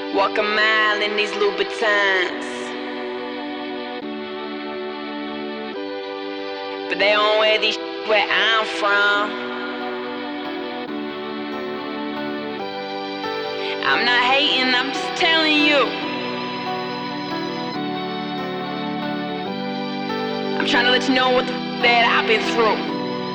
Walk a mile in these Louboutins, but they don't wear these where I'm from. I'm not hating, I'm just telling you. I'm trying to let you know what the that I've been through.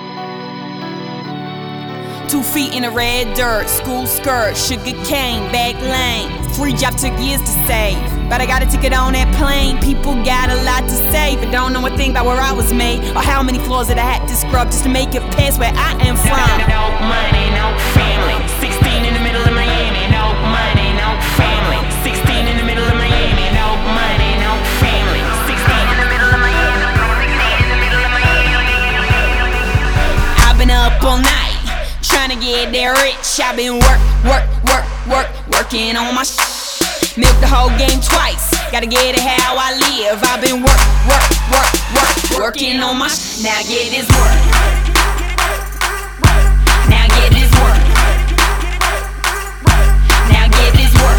2 feet in the red dirt, school skirt, sugar cane, back lane. Free job took years to save, but I got a ticket on that plane. People got a lot to say, but don't know a thing about where I was made, or how many floors that I had to scrub just to make it past where I am from. No money, no family. 16 in the middle of Miami. No money, no family. 16 in the middle of Miami. No money, no family. 16 in the middle of Miami. 16 in the middle of Miami. I've been up all night trying to get that rich. I've been working on my milk the whole game twice. Gotta get it how I live. I've been working on my now get this work. Now get this work. Now get this work.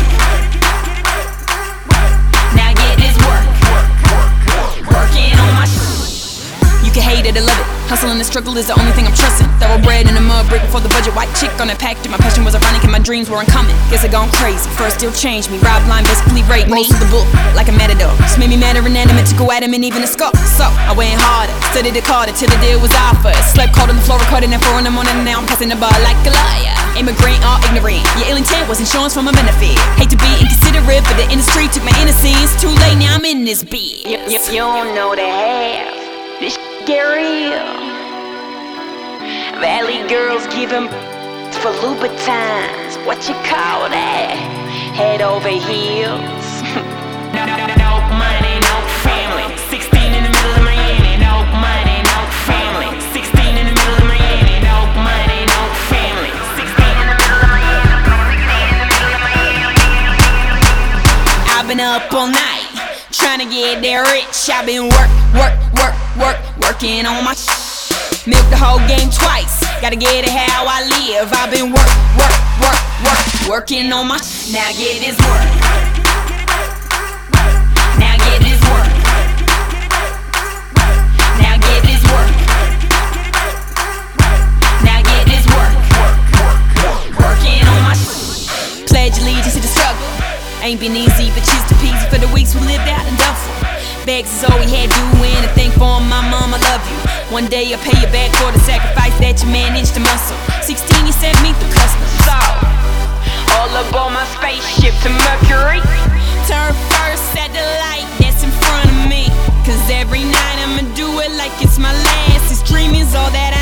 Now get this work. Working on my You can hate it or love it. Hustle and the struggle is the only thing I'm trusting. Thoroughbred in the mud brick before the budget. White chick on that package. My passion was ironic and my dreams were uncommon. Guess I gone crazy. First still changed me. Rob line basically raped me. Most of the book like a matador. Just made me mad or inanimate to go at him and even a skull. So I went harder, studied it harder till the deal was offered. Slept cold on the floor, recording at 4 in the morning. And now I'm passing the bar like a liar. Immigrant or ignorant. Your ill intent was insurance for my benefit. Hate to be inconsiderate, but the industry took my innocence. Too late, now I'm in this bitch. You don't know the half. This get real. Valley girls giving for Louboutins. What you call that? Head over heels. No money, no family. 16 in the middle of Miami. No money, no family. 16 in the middle of Miami. No money, no family. 16 in the middle of Miami. 16 in the middle of Miami. I've been up all night trying to get that rich. I've been working on my milk the whole game twice. Gotta get it how I live. I've been working on my now get this work. Now get this work. Now get this work. Now get this work. Working on my pledge allegiance to the struggle. Ain't been easy, but cheese to peasy for the weeks we lived out in Duffel. Bags is all we had doing, and thank for my mom, I love you. One day I'll pay you back for the sacrifice that you managed to muscle. 16, you sent me through customs. So, all aboard my spaceship to Mercury. Turn first at the light that's in front of me. Cause every night I'ma do it like it's my last. This dream is all that